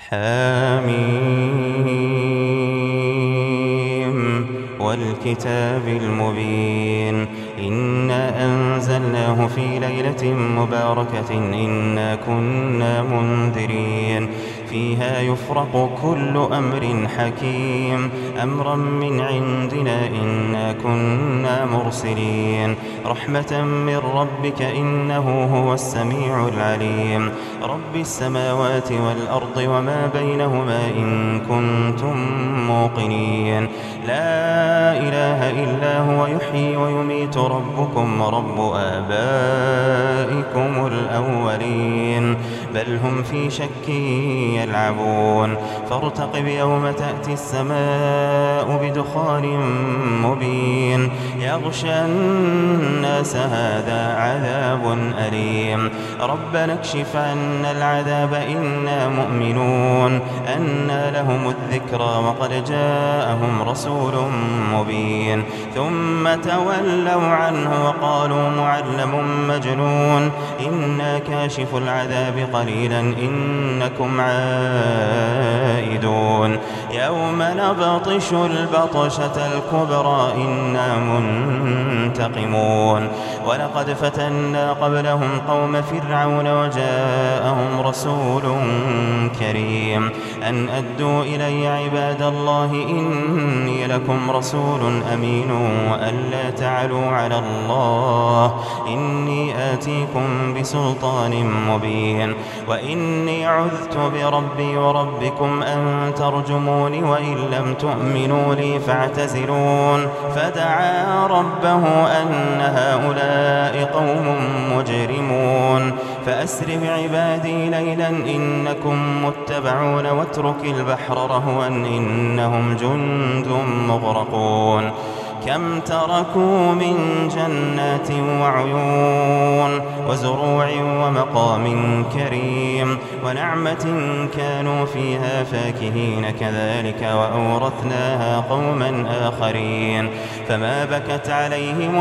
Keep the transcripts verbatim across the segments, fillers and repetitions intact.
حميم والكتاب المبين إنا أنزلناه في ليلة مباركة إنا كنا منذرين فيها يفرق كل أمر حكيم أمرا من عندنا إنا كنا مرسلين رحمة من ربك إنه هو السميع العليم رب السماوات والأرض وما بينهما إن كنتم موقنين لا إله إلا هو يحيي ويميت ربكم ورب آبائكم الأولين بل هم في شك يلعبون فارتقب يوم تأتي السماء بدخان مبين يغشى الناس هذا عذاب أليم ربنا اكشف عنا العذاب إنا مؤمنون أنى لهم الذكرى وقد جاءهم رسول مبين ثم تولوا عنه وقالوا معلم مجنون إنا كاشف العذاب قليلا إنكم عائدون يوم نبطش البطشة الكبرى إنا منتقمون ولقد فتنا قبلهم قوم فرعون وجاءهم رسول كريم أن أدوا إلي عباد الله إني لكم رسول أمين وألا تعلوا على الله إني آتيكم بسلطان مبين وإني عذت بربي وربكم أن ترجمون وإن لم تؤمنوا لي فاعتزلون فدعا ربه أن هؤلاء قوم مجرمون فأسر بعبادي ليلا إنكم متبعون واترك البحر رهوا إنهم جند مغرقون كم تركوا من جنات وعيون وزروع ومقام كريم ونعمة كانوا فيها فاكهين كذلك وأورثناها قوما آخرين فما بكت عليهم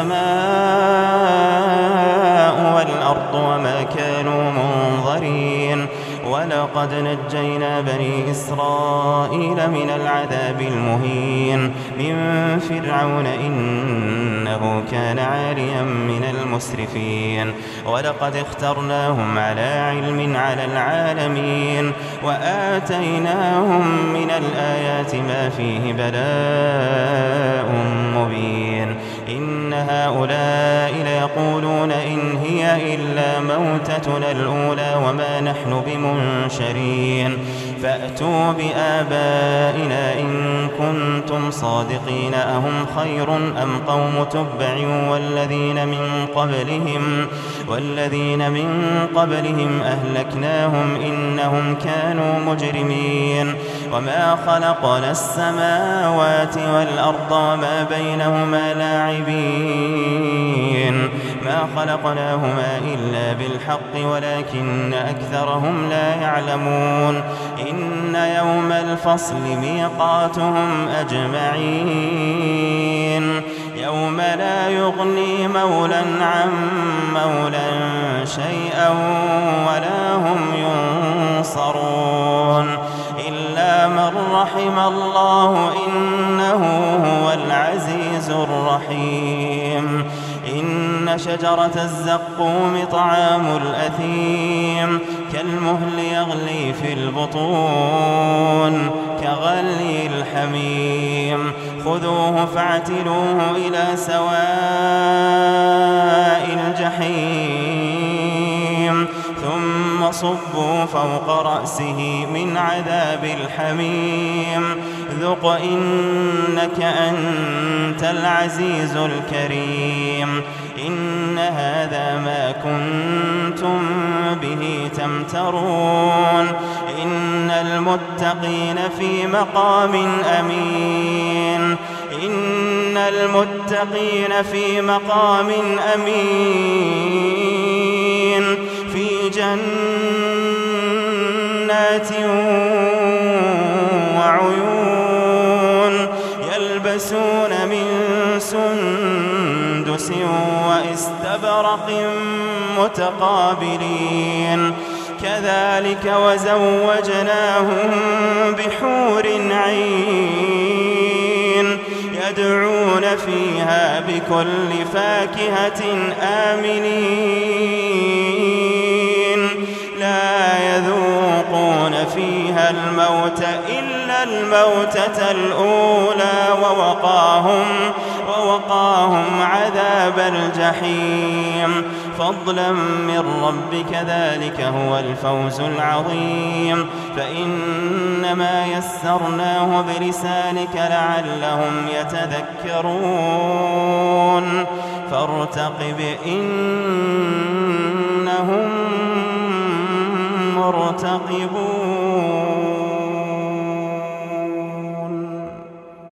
السماء والأرض وما كانوا منظرين ولقد نجينا بني إسرائيل من العذاب المهين من فرعون إنه كان عاليا من المسرفين ولقد اخترناهم على علم على العالمين وآتيناهم من الآيات ما فيه بلاء مبين إن هؤلاء ليقولون إن هي إلا موتتنا الأولى وما نحن بمنشرين فأتوا بآبائنا إن كنتم صادقين أهم خير أم قوم تبع والذين من قبلهم والذين من قبلهم أهلكناهم إنهم كانوا مجرمين وما خلقنا السماوات والأرض وما بينهما لاعبين ما خلقناهما إلا بالحق ولكن أكثرهم لا يعلمون إن يوم الفصل ميقاتهم أجمعين يوم لا يغني مولا عن مولا شيئا ولا هم ينصرون إلا من رحم الله إنه هو العزيز الرحيم إن شجرة الزقوم طعام الأثيم كالمهل يغلي في البطون كغلي الحميم خذوه فاعتلوه إلى سواء الجحيم ثم صبوا فوق رأسه من عذاب الحميم ذق إنك أنت العزيز الكريم إن هذا ما كنتم به تمترون إن المتقين في مقام أمين إن المتقين في مقام أمين في جنات وعيون يلبسون من سندس وإستبرق متقابلين كذلك وزوجناهم بحور عين يدعون فيها بكل فاكهة آمنين لا يذوقون فيها الموت إلا الموتة الأولى ووقاهم, ووقاهم عذاب الجحيم فضلا من ربك ذلك هو الفوز العظيم فإنما يسرناه بلسانك لعلهم يتذكرون فارتقب إنهم مرتقبون.